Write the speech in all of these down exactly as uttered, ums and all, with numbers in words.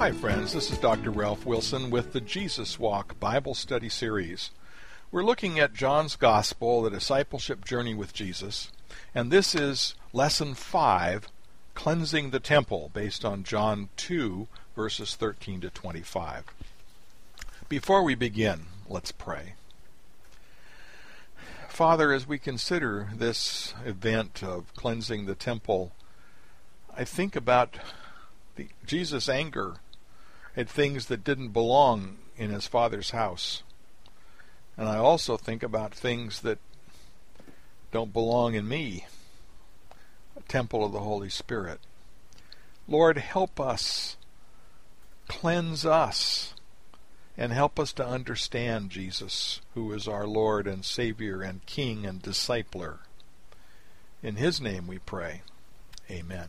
Hi friends, this is Doctor Ralph Wilson with the Jesus Walk Bible Study Series. We're looking at John's Gospel, the discipleship journey with Jesus, and this is Lesson five, Cleansing the Temple, based on John two, verses thirteen to twenty-five. Before we begin, let's pray. Father, as we consider this event of cleansing the temple, I think about the, Jesus' anger at things that didn't belong in his Father's house. And I also think about things that don't belong in me, a temple of the Holy Spirit. Lord, help us, cleanse us, and help us to understand Jesus, who is our Lord and Savior and King and Discipler. In His name we pray. Amen.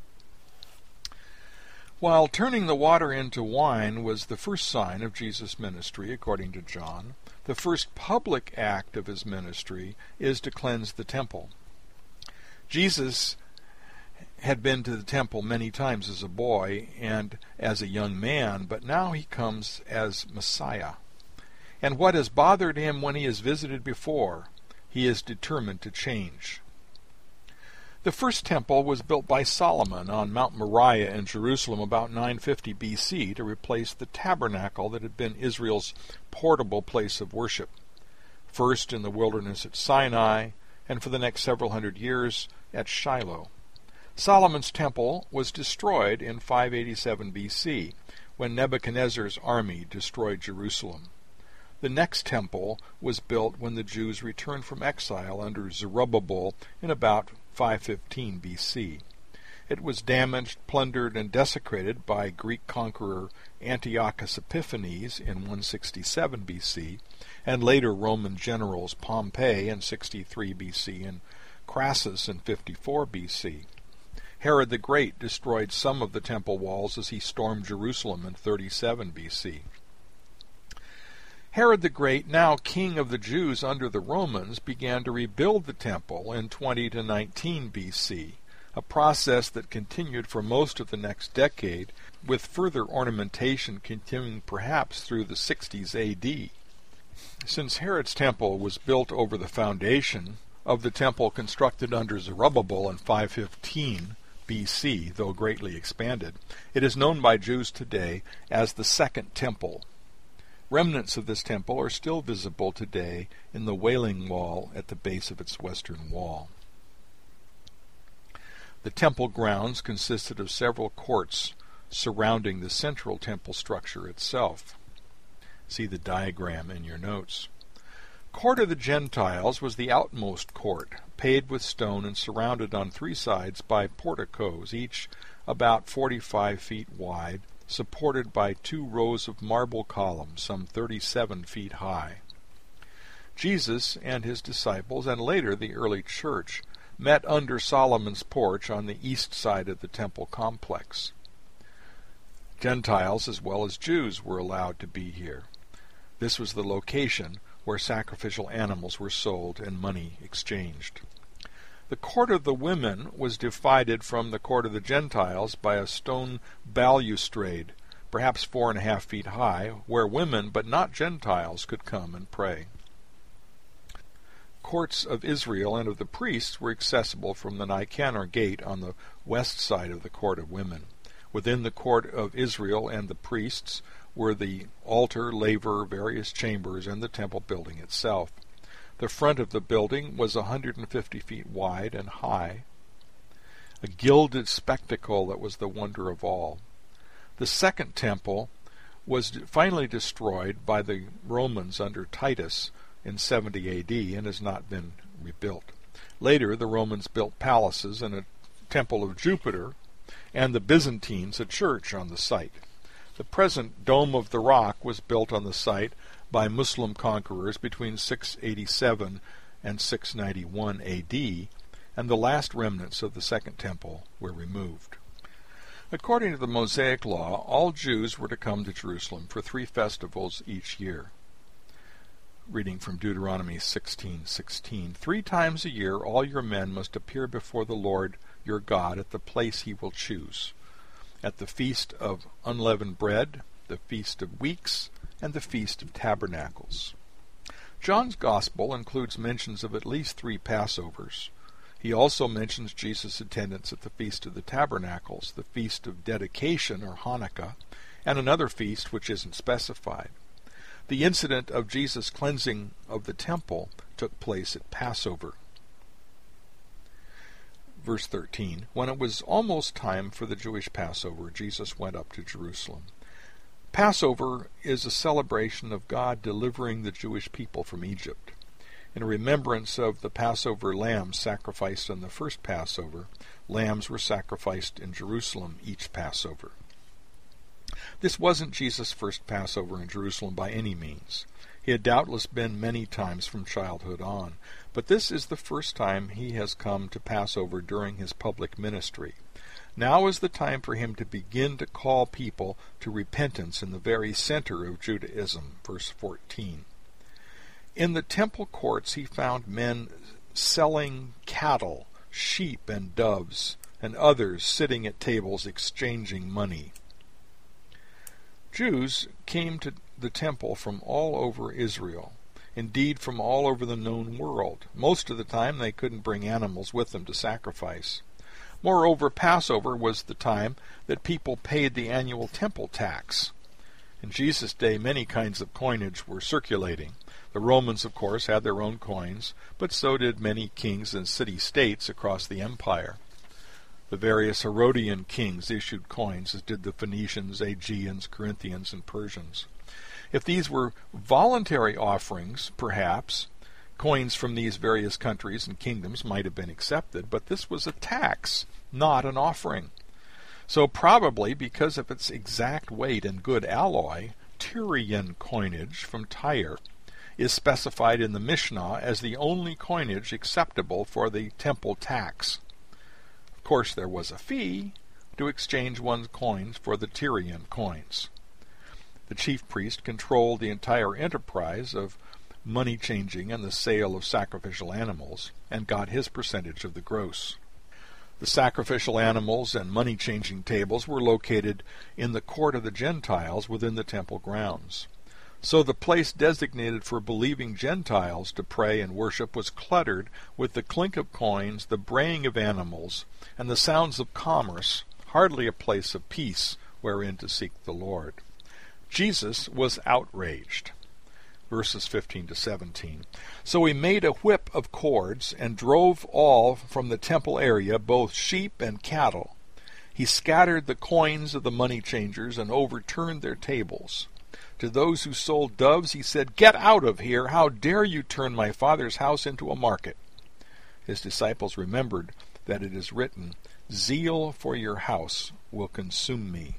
While turning the water into wine was the first sign of Jesus' ministry, according to John, the first public act of his ministry is to cleanse the temple. Jesus had been to the temple many times as a boy and as a young man, but now he comes as Messiah. And what has bothered him when he has visited before, he is determined to change. The first temple was built by Solomon on Mount Moriah in Jerusalem about nine fifty B C to replace the tabernacle that had been Israel's portable place of worship, first in the wilderness at Sinai, and for the next several hundred years at Shiloh. Solomon's temple was destroyed in five eighty-seven B C when Nebuchadnezzar's army destroyed Jerusalem. The next temple was built when the Jews returned from exile under Zerubbabel in about five fifteen B C. It was damaged, plundered, and desecrated by Greek conqueror Antiochus Epiphanes in one sixty-seven B C, and later Roman generals Pompey in sixty-three B C and Crassus in fifty-four B C. Herod the Great destroyed some of the temple walls as he stormed Jerusalem in thirty-seven B C. Herod the Great, now king of the Jews under the Romans, began to rebuild the temple in twenty to nineteen B C, a process that continued for most of the next decade, with further ornamentation continuing perhaps through the sixties A D. Since Herod's temple was built over the foundation of the temple constructed under Zerubbabel in five fifteen B C, though greatly expanded, it is known by Jews today as the Second Temple. Remnants of this temple are still visible today in the Wailing Wall at the base of its western wall. The temple grounds consisted of several courts surrounding the central temple structure itself. See the diagram in your notes. Court of the Gentiles was the outmost court, paved with stone and surrounded on three sides by porticos, each about forty-five feet wide, supported by two rows of marble columns, some thirty-seven feet high. Jesus and his disciples, and later the early church, met under Solomon's porch on the east side of the temple complex. Gentiles as well as Jews were allowed to be here. This was the location where sacrificial animals were sold and money exchanged. The court of the women was divided from the court of the Gentiles by a stone balustrade, perhaps four and a half feet high, where women, but not Gentiles, could come and pray. Courts of Israel and of the priests were accessible from the Nicanor gate on the west side of the court of women. Within the court of Israel and the priests were the altar, laver, various chambers, and the temple building itself. The front of the building was one hundred fifty feet wide and high, a gilded spectacle that was the wonder of all. The second temple was finally destroyed by the Romans under Titus in seventy A D and has not been rebuilt. Later, the Romans built palaces and a temple of Jupiter, and the Byzantines a church on the site. The present Dome of the Rock was built on the site by Muslim conquerors between six eighty-seven and six ninety-one A D, and the last remnants of the Second Temple were removed. According to the Mosaic Law, all Jews were to come to Jerusalem for three festivals each year. Reading from Deuteronomy sixteen sixteen, Three times a year all your men must appear before the Lord your God at the place he will choose. at the Feast of Unleavened Bread, the Feast of Weeks, and the Feast of Tabernacles. John's Gospel includes mentions of at least three Passovers. He also mentions Jesus' attendance at the Feast of the Tabernacles, the Feast of Dedication, or Hanukkah, and another feast which isn't specified. The incident of Jesus' cleansing of the temple took place at Passover. Verse thirteen, when it was almost time for the Jewish Passover, Jesus went up to Jerusalem. Passover is a celebration of God delivering the Jewish people from Egypt. In remembrance of the Passover lambs sacrificed on the first Passover, lambs were sacrificed in Jerusalem each Passover. This wasn't Jesus' first Passover in Jerusalem by any means. He had doubtless been many times from childhood on, but this is the first time he has come to Passover during his public ministry. Now is the time for him to begin to call people to repentance in the very center of Judaism. Verse fourteen. In the temple courts he found men selling cattle, sheep, and doves, and others sitting at tables exchanging money. Jews came to the temple from all over Israel, indeed from all over the known world. Most of the time they couldn't bring animals with them to sacrifice. Moreover, Passover was the time that people paid the annual temple tax. In Jesus' day, many kinds of coinage were circulating. The Romans, of course, had their own coins, but so did many kings and city-states across the empire. The various Herodian kings issued coins, as did the Phoenicians, Aegeans, Corinthians, and Persians. If these were voluntary offerings, perhaps, coins from these various countries and kingdoms might have been accepted, but this was a tax, not an offering. So probably because of its exact weight and good alloy, Tyrian coinage from Tyre is specified in the Mishnah as the only coinage acceptable for the temple tax. Of course, there was a fee to exchange one's coins for the Tyrian coins. The chief priest controlled the entire enterprise of money changing and the sale of sacrificial animals, and got his percentage of the gross. The sacrificial animals and money changing tables were located in the court of the Gentiles within the temple grounds. So the place designated for believing Gentiles to pray and worship was cluttered with the clink of coins, the braying of animals, and the sounds of commerce, hardly a place of peace wherein to seek the Lord. Jesus was outraged. Verses fifteen to seventeen. So he made a whip of cords and drove all from the temple area, both sheep and cattle. He scattered the coins of the money changers and overturned their tables. To those who sold doves he said, "Get out of here! How dare you turn my Father's house into a market?" His disciples remembered that it is written, "Zeal for your house will consume me."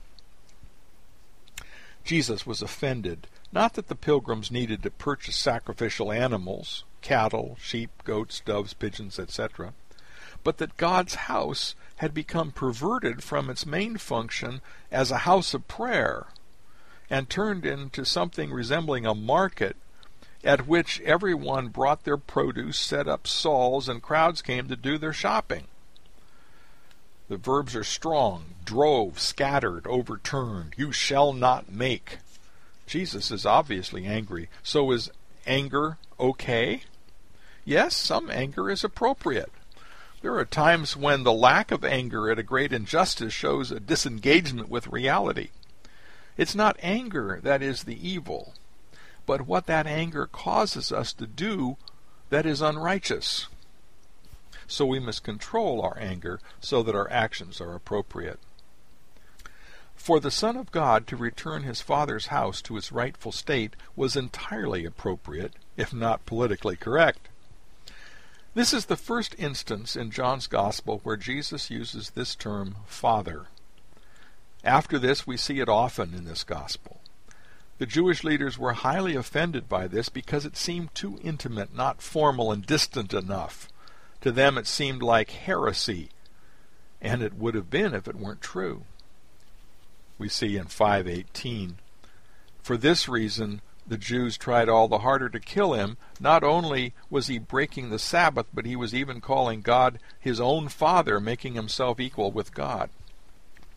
Jesus was offended, not that the pilgrims needed to purchase sacrificial animals, cattle, sheep, goats, doves, pigeons, et cetera, but that God's house had become perverted from its main function as a house of prayer and turned into something resembling a market at which everyone brought their produce, set up stalls, and crowds came to do their shopping. The verbs are strong: drove, scattered, overturned. You shall not make. Jesus is obviously angry. So is anger okay? Yes, some anger is appropriate. There are times when the lack of anger at a great injustice shows a disengagement with reality. It's not anger that is the evil, but what that anger causes us to do that is unrighteous. So we must control our anger so that our actions are appropriate. For the Son of God to return his Father's house to its rightful state was entirely appropriate, if not politically correct. This is the first instance in John's Gospel where Jesus uses this term, Father. After this, we see it often in this Gospel. The Jewish leaders were highly offended by this because it seemed too intimate, not formal and distant enough. To them it seemed like heresy, and it would have been if it weren't true. We see in five eighteen, for this reason the Jews tried all the harder to kill him. Not only was he breaking the Sabbath, but he was even calling God his own Father, making himself equal with God.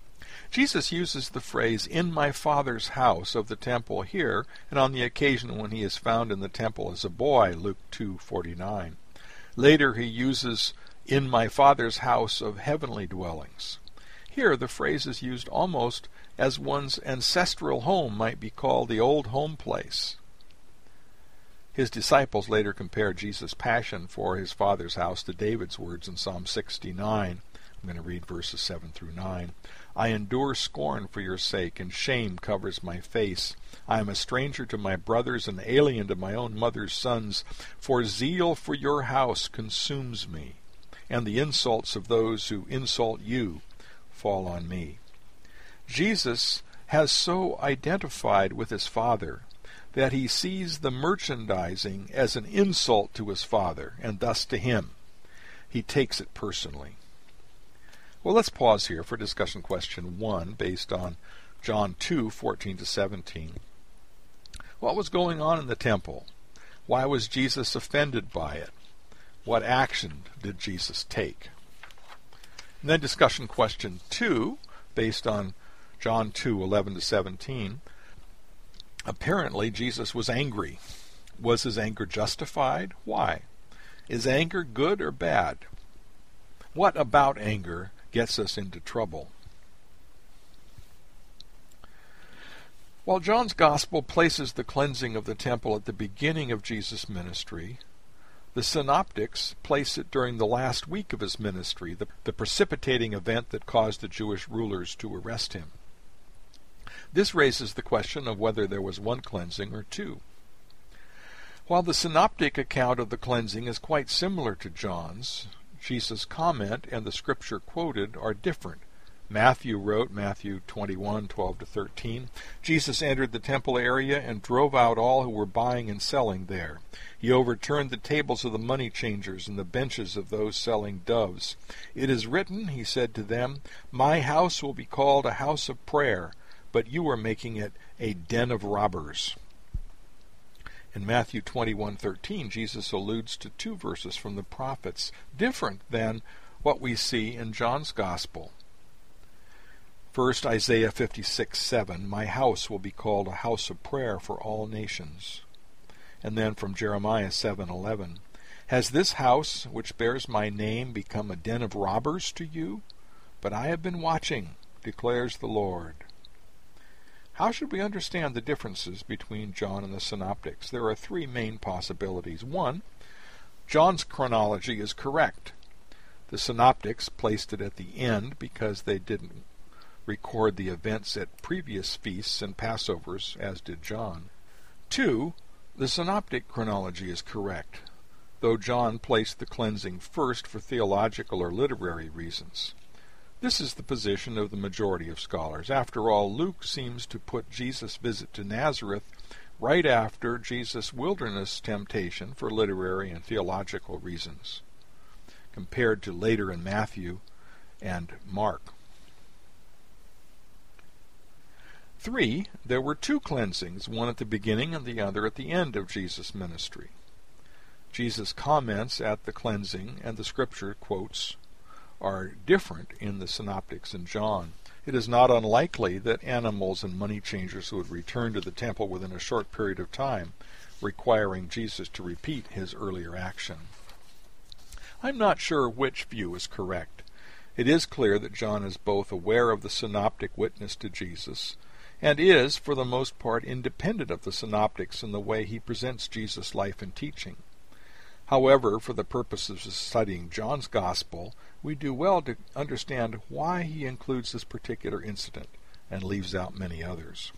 Jesus uses the phrase, "in my Father's house" of the temple here, and on the occasion when he is found in the temple as a boy, Luke two forty-nine. Later he uses, "in my Father's house of heavenly dwellings." Here the phrase is used almost as one's ancestral home might be called the old home place. His disciples later compared Jesus' passion for his Father's house to David's words in Psalm sixty-nine. I'm going to read verses seven through nine. "I endure scorn for your sake, and shame covers my face. I am a stranger to my brothers, and alien to my own mother's sons. For zeal for your house consumes me, and the insults of those who insult you fall on me." Jesus has so identified with his Father that he sees the merchandising as an insult to his Father, and thus to him. He takes it personally. Well, let's pause here for discussion question one, based on John two fourteen to seventeen. What was going on in the temple? Why was Jesus offended by it? What action did Jesus take? And then discussion question two, based on John two eleven to seventeen. Apparently, Jesus was angry. Was his anger justified? Why? Is anger good or bad? What about anger gets us into trouble? While John's Gospel places the cleansing of the temple at the beginning of Jesus' ministry, the Synoptics place it during the last week of his ministry, the, the precipitating event that caused the Jewish rulers to arrest him. This raises the question of whether there was one cleansing or two. While the Synoptic account of the cleansing is quite similar to John's, Jesus' comment and the scripture quoted are different. Matthew wrote, Matthew twenty-one twelve to thirteen, "Jesus entered the temple area and drove out all who were buying and selling there. He overturned the tables of the money changers and the benches of those selling doves. 'It is written,' he said to them, 'my house will be called a house of prayer, but you are making it a den of robbers.'" In Matthew twenty-one thirteen, Jesus alludes to two verses from the prophets, different than what we see in John's Gospel. First, Isaiah fifty-six seven, "My house will be called a house of prayer for all nations." And then from Jeremiah seven eleven, "Has this house, which bears my name, become a den of robbers to you? But I have been watching, declares the Lord." How should we understand the differences between John and the Synoptics? There are three main possibilities. One, John's chronology is correct. The Synoptics placed it at the end because they didn't record the events at previous feasts and Passovers, as did John. Two, the Synoptic chronology is correct, though John placed the cleansing first for theological or literary reasons. This is the position of the majority of scholars. After all, Luke seems to put Jesus' visit to Nazareth right after Jesus' wilderness temptation for literary and theological reasons, compared to later in Matthew and Mark. Three, there were two cleansings, one at the beginning and the other at the end of Jesus' ministry. Jesus' comments at the cleansing and the scripture quotes are different in the Synoptics and John. It is not unlikely that animals and money changers would return to the temple within a short period of time, requiring Jesus to repeat his earlier action. I'm not sure which view is correct. It is clear that John is both aware of the Synoptic witness to Jesus and is, for the most part, independent of the Synoptics in the way he presents Jesus' life and teaching. However, for the purposes of studying John's Gospel, we do well to understand why he includes this particular incident and leaves out many others.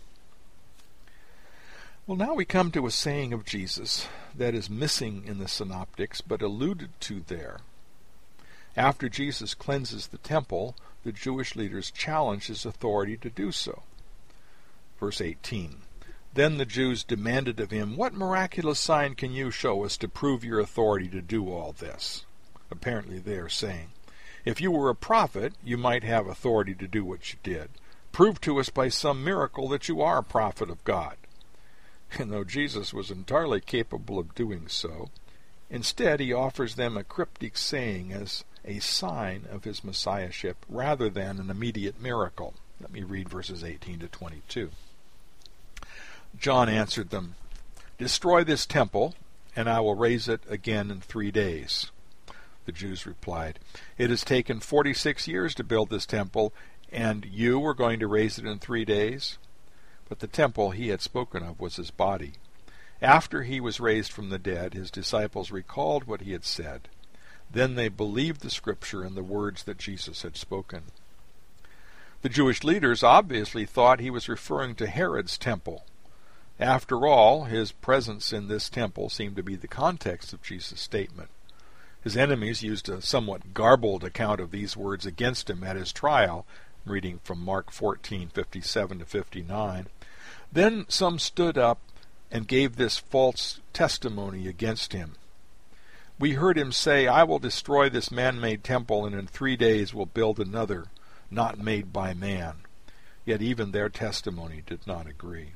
Well, now we come to a saying of Jesus that is missing in the Synoptics but alluded to there. After Jesus cleanses the temple, the Jewish leaders challenge his authority to do so. Verse eighteen, "Then the Jews demanded of him, 'What miraculous sign can you show us to prove your authority to do all this?'" Apparently they are saying, "If you were a prophet, you might have authority to do what you did. Prove to us by some miracle that you are a prophet of God." And though Jesus was entirely capable of doing so, instead he offers them a cryptic saying as a sign of his messiahship rather than an immediate miracle. Let me read verses eighteen to twenty-two. John answered them, "Destroy this temple, and I will raise it again in three days." The Jews replied, "It has taken forty-six years to build this temple, and you are going to raise it in three days?" But the temple he had spoken of was his body. After he was raised from the dead, his disciples recalled what he had said. Then they believed the Scripture and the words that Jesus had spoken. The Jewish leaders obviously thought he was referring to Herod's temple. After all, his presence in this temple seemed to be the context of Jesus' statement. His enemies used a somewhat garbled account of these words against him at his trial, reading from Mark fourteen, fifty-seven to fifty-nine. Then some stood up and gave this false testimony against him. "We heard him say, 'I will destroy this man-made temple, and in three days will build another, not made by man.'" Yet even their testimony did not agree.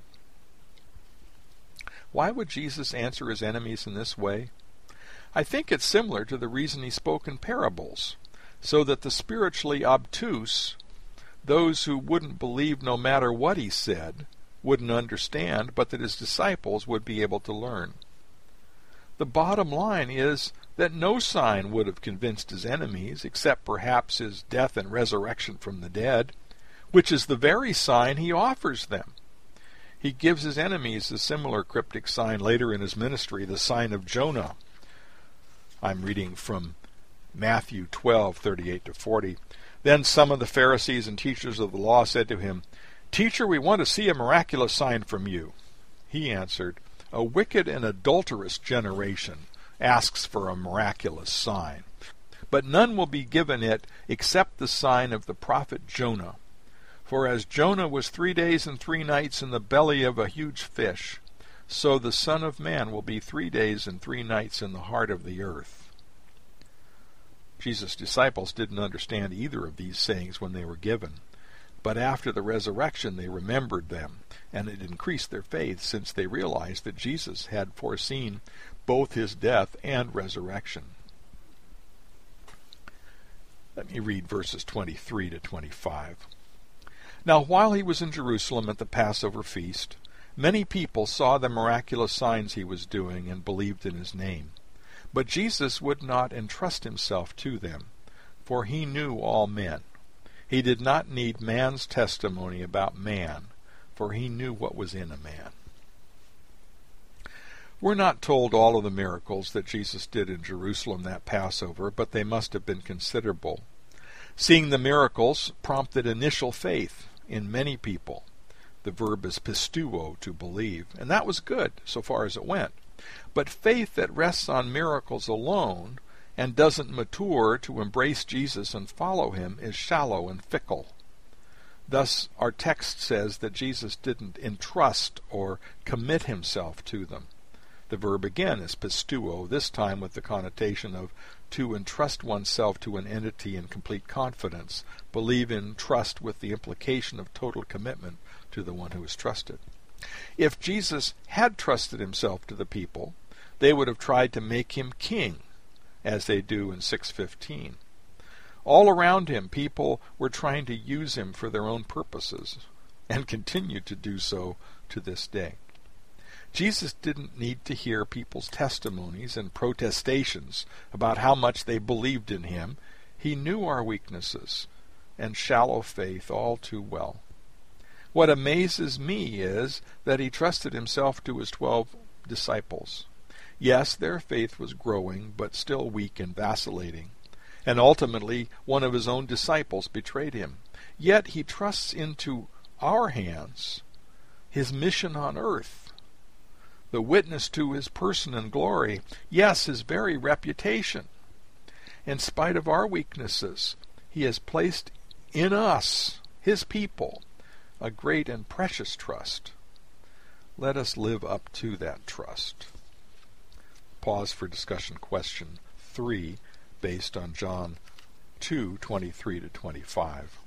Why would Jesus answer his enemies in this way? I think it's similar to the reason he spoke in parables, so that the spiritually obtuse, those who wouldn't believe no matter what he said, wouldn't understand, but that his disciples would be able to learn. The bottom line is that no sign would have convinced his enemies, except perhaps his death and resurrection from the dead, which is the very sign he offers them. He gives his enemies a similar cryptic sign later in his ministry, the sign of Jonah. I'm reading from Matthew twelve, thirty-eight to forty. Then some of the Pharisees and teachers of the law said to him, "Teacher, we want to see a miraculous sign from you." He answered, "A wicked and adulterous generation asks for a miraculous sign, but none will be given it except the sign of the prophet Jonah. For as Jonah was three days and three nights in the belly of a huge fish, so the Son of Man will be three days and three nights in the heart of the earth." Jesus' disciples didn't understand either of these sayings when they were given, but after the resurrection they remembered them, and it increased their faith since they realized that Jesus had foreseen both his death and resurrection. Let me read verses twenty-three to twenty-five. Now while he was in Jerusalem at the Passover feast, many people saw the miraculous signs he was doing and believed in his name. But Jesus would not entrust himself to them, for he knew all men. He did not need man's testimony about man, for he knew what was in a man. We're not told all of the miracles that Jesus did in Jerusalem that Passover, but they must have been considerable. Seeing the miracles prompted initial faith in many people. The verb is pistuo, to believe, and that was good so far as it went. But faith that rests on miracles alone and doesn't mature to embrace Jesus and follow him is shallow and fickle. Thus, our text says that Jesus didn't entrust or commit himself to them. The verb again is pistuo, this time with the connotation of to entrust oneself to an entity in complete confidence, believe in trust with the implication of total commitment to the one who is trusted. If Jesus had trusted himself to the people, they would have tried to make him king, as they do in six fifteen. All around him, people were trying to use him for their own purposes, and continue to do so to this day. Jesus didn't need to hear people's testimonies and protestations about how much they believed in him. He knew our weaknesses and shallow faith all too well. What amazes me is that he trusted himself to his twelve disciples. Yes, their faith was growing, but still weak and vacillating. And ultimately, one of his own disciples betrayed him. Yet he trusts into our hands his mission on earth, the witness to his person and glory, yes, his very reputation. In spite of our weaknesses, he has placed in us, his people, a great and precious trust. Let us live up to that trust. Pause for discussion question three, based on John two, twenty-three to twenty-five.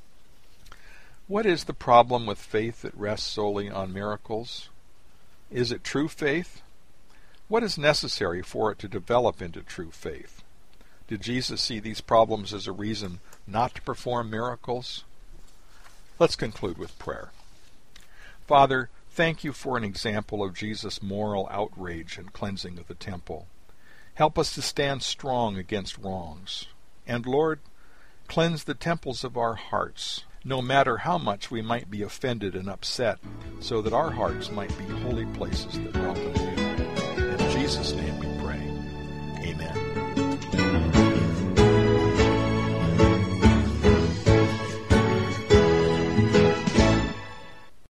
What is the problem with faith that rests solely on miracles? Is it true faith? What is necessary for it to develop into true faith? Did Jesus see these problems as a reason not to perform miracles? Let's conclude with prayer. Father, thank you for an example of Jesus' moral outrage and cleansing of the temple. Help us to stand strong against wrongs. And Lord, cleanse the temples of our hearts, no matter how much we might be offended and upset, so that our hearts might be holy places that welcome you. In Jesus' name we